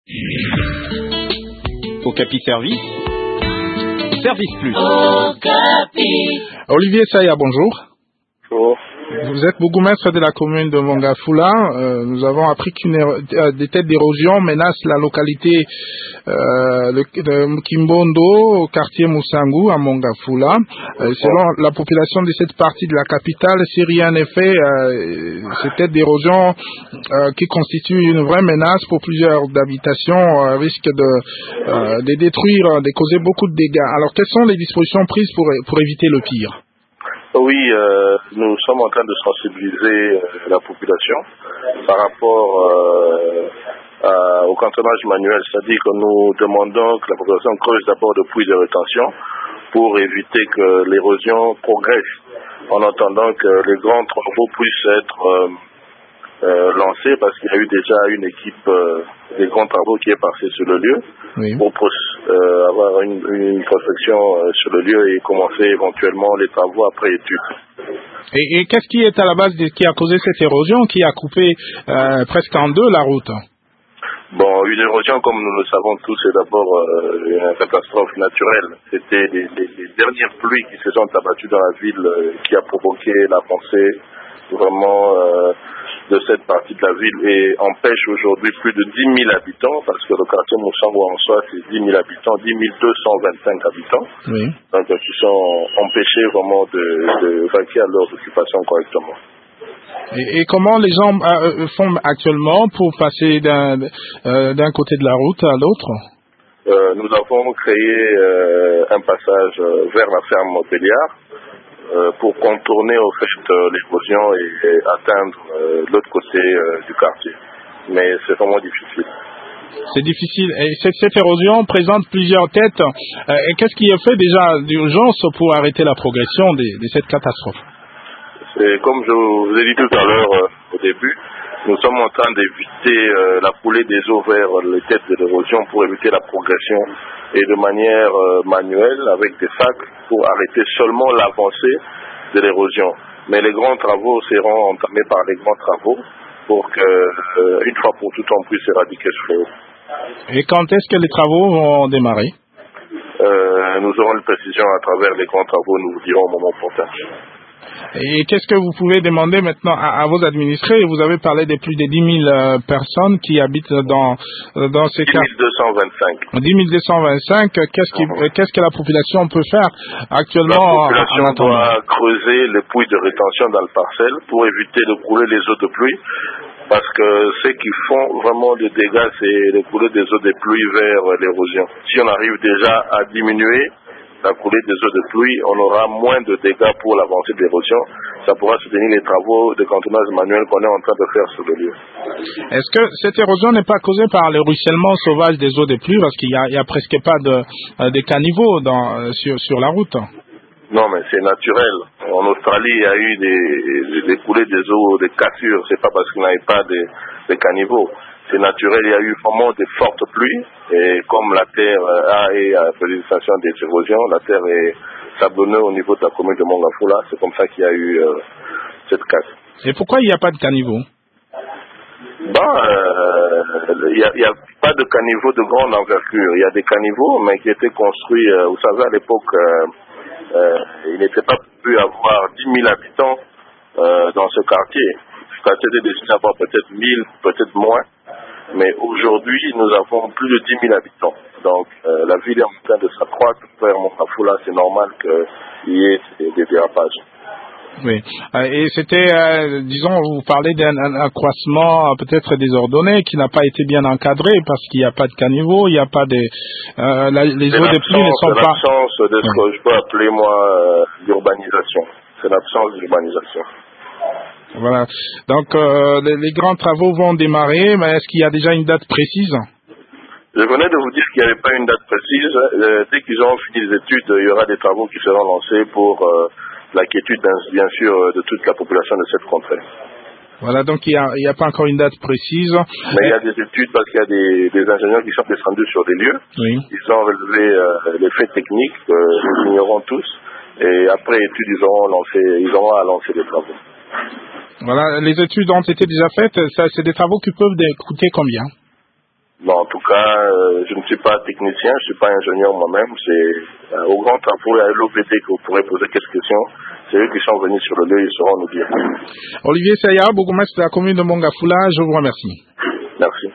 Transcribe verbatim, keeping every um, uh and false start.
Okapi Service, Service Plus. Okapi. Olivier Saya, bonjour. Bonjour. Vous êtes bourgmestre de la commune de Mongafula. Euh, nous avons appris qu'une euh, des têtes d'érosion menacent la localité euh, de, de Kimbondo, au quartier Moussangu, à Mongafula. Euh, selon la population de cette partie de la capitale, si rien n'est fait, euh, ces têtes d'érosion euh, qui constituent une vraie menace pour plusieurs habitations euh, risquent de, euh, de détruire, de causer beaucoup de dégâts. Alors, quelles sont les dispositions prises pour, pour éviter le pire? Oui, euh, nous sommes en train de sensibiliser euh, la population par rapport euh, à, au cantonnement manuel, c'est-à-dire que nous demandons que la population creuse d'abord de puits de rétention pour éviter que l'érosion progresse, en attendant que les grands travaux puissent être euh, euh, lancés, parce qu'il y a eu déjà une équipe euh, des grands travaux qui est passée sur le lieu, oui, pour euh, avoir une, une prospection euh, sur le lieu et commencer éventuellement les travaux après étude. Et, et qu'est-ce qui est à la base de, qui a causé cette érosion qui a coupé euh, presque en deux la route? Bon, une érosion, comme nous le savons tous, c'est d'abord euh, une catastrophe naturelle. C'était les, les, les dernières pluies qui se sont abattues dans la ville euh, qui a provoqué l'avancée vraiment euh, de cette partie de la ville et empêche aujourd'hui plus de dix mille habitants, parce que le quartier Moussangu en soi c'est dix mille habitants, dix mille deux cent vingt-cinq habitants, oui, donc qui sont empêchés vraiment de, de vaquer à leurs occupations correctement. Et, et comment les gens euh, font actuellement pour passer d'un euh, d'un côté de la route à l'autre? euh, Nous avons créé euh, un passage euh, vers la ferme Béliard, Euh, pour contourner au fait euh, l'érosion et, et atteindre euh, l'autre côté euh, du quartier. Mais c'est vraiment difficile. C'est difficile. Et cette, cette érosion présente plusieurs têtes. Euh, et qu'est-ce qui est fait déjà d'urgence pour arrêter la progression de, de cette catastrophe? C'est comme je vous ai dit tout à l'heure euh, au début, nous sommes en train d'éviter euh, la coulée des eaux vers les têtes de l'érosion pour éviter la progression et de manière euh, manuelle avec des sacs pour arrêter seulement l'avancée de l'érosion. Mais les grands travaux seront entamés par les grands travaux pour que, euh, une fois pour toutes, on puisse éradiquer ce fléau. Et quand est-ce que les travaux vont démarrer? euh, Nous aurons une précision à travers les grands travaux, nous vous dirons au moment opportun. Et qu'est-ce que vous pouvez demander maintenant à, à vos administrés? Vous avez parlé de plus de dix mille euh, personnes qui habitent dans, dans ces cas. dix mille deux cent vingt-cinq. dix mille deux cent vingt-cinq. Qu'est-ce, qui, uh-huh. qu'est-ce que la population peut faire actuellement? La population en, en doit creuser les puits de rétention dans le parcelle pour éviter de couler les eaux de pluie. Parce que ce qui font vraiment le dégât, c'est de couler des eaux de pluie vers l'érosion. Si on arrive déjà à diminuer la coulée des eaux de pluie, on aura moins de dégâts pour l'avancée de l'érosion. Ça pourra soutenir les travaux de cantonnage manuel qu'on est en train de faire sur le lieu. Est-ce que cette érosion n'est pas causée par le ruissellement sauvage des eaux de pluie, parce qu'il n'y a, il y a presque pas de, de caniveaux dans, sur, sur la route? Non, mais c'est naturel. En Australie, il y a eu des, des coulées des eaux, des cassures. C'est pas parce qu'il n'y avait pas de, de caniveaux. C'est naturel, il y a eu vraiment de fortes pluies et comme la terre a et à la précipitation des érosions, la terre est sablonneuse au niveau de la commune de Mongafula, c'est comme ça qu'il y a eu euh, cette casse. Et pourquoi il n'y a pas de caniveau? Bon, il n'y a, a pas de caniveau de grande envergure. Il y a des caniveaux, mais qui étaient construits, euh, vous savez, à l'époque, euh, euh, il n'était pas pu avoir dix mille habitants euh, dans ce quartier. Ce quartier était destiné à avoir peut-être mille, peut-être moins. Mais aujourd'hui, nous avons plus de dix mille habitants. Donc, euh, la ville est en train de s'accroître. Vers Mongafula, c'est normal qu'il y ait des, des dérapages. Oui. Et c'était, euh, disons, vous parlez d'un accroissement peut-être désordonné qui n'a pas été bien encadré parce qu'il n'y a pas de caniveau, il n'y a pas de... Euh, la, les eaux de pluie ne sont pas... C'est l'absence pas... de ce que je peux appeler, moi, euh, l'urbanisation. C'est l'absence d'urbanisation. Voilà. Donc, euh, les, les grands travaux vont démarrer, mais est-ce qu'il y a déjà une date précise? Je venais de vous dire qu'il n'y avait pas une date précise. Euh, dès qu'ils auront fini les études, il y aura des travaux qui seront lancés pour euh, la quiétude, bien sûr, de toute la population de cette contrée. Voilà, donc il n'y a, a pas encore une date précise. Mais il y a des études parce qu'il y a des, des ingénieurs qui sont descendus sur des lieux. Oui. Ils ont relevé euh, les faits techniques, euh, nous ignorons tous. Et après études, ils auront, lancé, ils auront à lancer des travaux. Voilà, les études ont été déjà faites. Ça, c'est des travaux qui peuvent coûter combien? Mais en tout cas, euh, je ne suis pas technicien, je ne suis pas ingénieur moi-même. C'est euh, au grand travaux et à l'O P D que vous pourrez poser quelques questions. C'est eux qui sont venus sur le lieu, ils sauront nous dire. Olivier Saya, bourgmestre de la commune de Mongafula, je vous remercie. Merci.